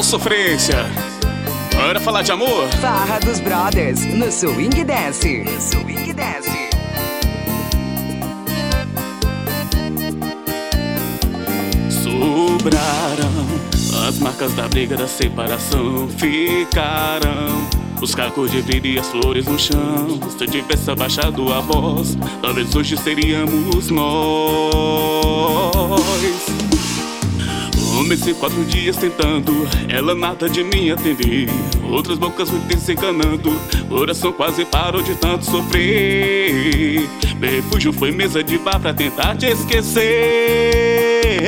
Ô, sofrência! Bora falar de amor? Farra dos Brothers, no Swing Dance. No Swing Dance. Sobraram as marcas da briga, da separação. Ficaram os cacos de vidro e as flores no chão. Se eu tivesse abaixado a voz, talvez hoje seríamos nós. Comecei 4 dias tentando, ela nada de mim atender. Outras bocas me desencanando, coração quase parou de tanto sofrer. Meu refúgio foi mesa de bar pra tentar te esquecer.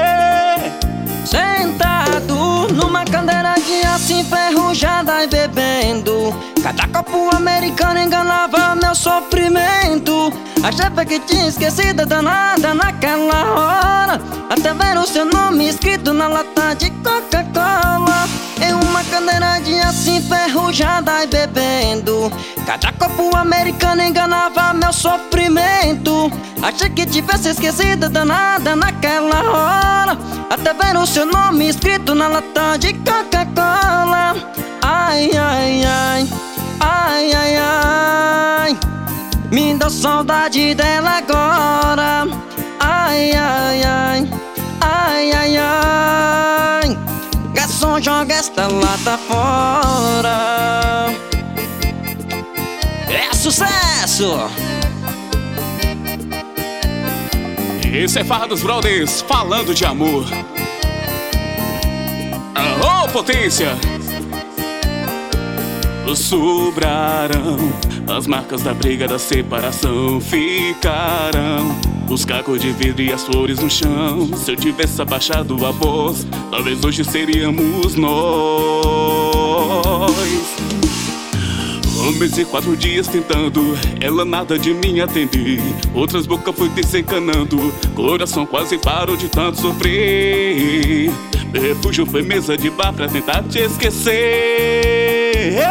Sentado numa cadeira de aço enferrujada e bebendo, cada copo americano enganava meu sofrimento. Achei que tinha esquecido danada naquela hora, até ver o seu nome escrito na lata de Coca-Cola. Em uma cadeira de aço enferrujada e bebendo, cada copo americano enganava meu sofrimento. Achei que tivesse esquecido danada naquela hora, até ver o seu nome escrito na lata de Coca-Cola. Ai, ai, ai, ai, ai, ai, me dá saudade dela agora. Ai, ai, ai, ai, ai, ai, garçom, joga esta lata fora. É sucesso! Esse é Farra dos Brothers, falando de amor. Alô, potência! Sobraram as marcas da briga, da separação. Ficaram os cacos de vidro e as flores no chão. Se eu tivesse abaixado a voz, talvez hoje seríamos nós. Comecei 4 dias tentando, ela nada de mim atender. Outras bocas fui desencanando, coração quase parou de tanto sofrer. Meu refúgio foi mesa de bar pra tentar te esquecer.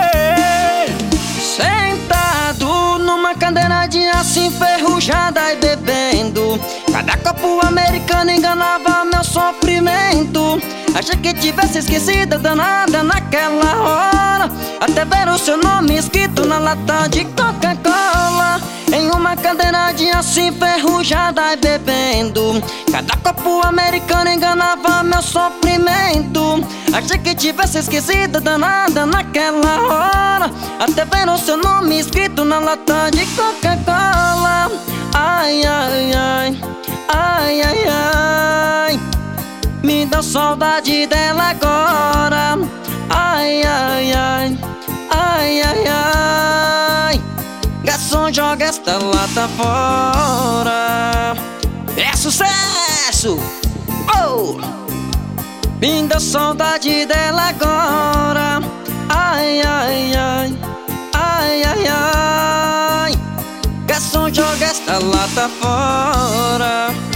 Sentado numa cadeira de aço enferrujada e bebendo, cada copo americano enganava meu sofrimento. Achei que tivesse esquecido danada naquela hora, até ver o seu nome escrito na lata de Coca-Cola. Em uma cadeira de aço enferrujada e bebendo, cada copo americano enganava meu sofrimento. Achei que tivesse esquecido danada naquela hora, até ver o seu nome escrito na lata de Coca-Cola. Ai, ai, ai, ai, ai, ai, me dá saudade dela agora. Ai, ai, ai, ai, ai, ai, garçom, joga esta lata fora. É sucesso! Oh! Me dá saudade dela agora. Ai, ai, ai, ai, ai, ai, garçom, joga esta lata fora.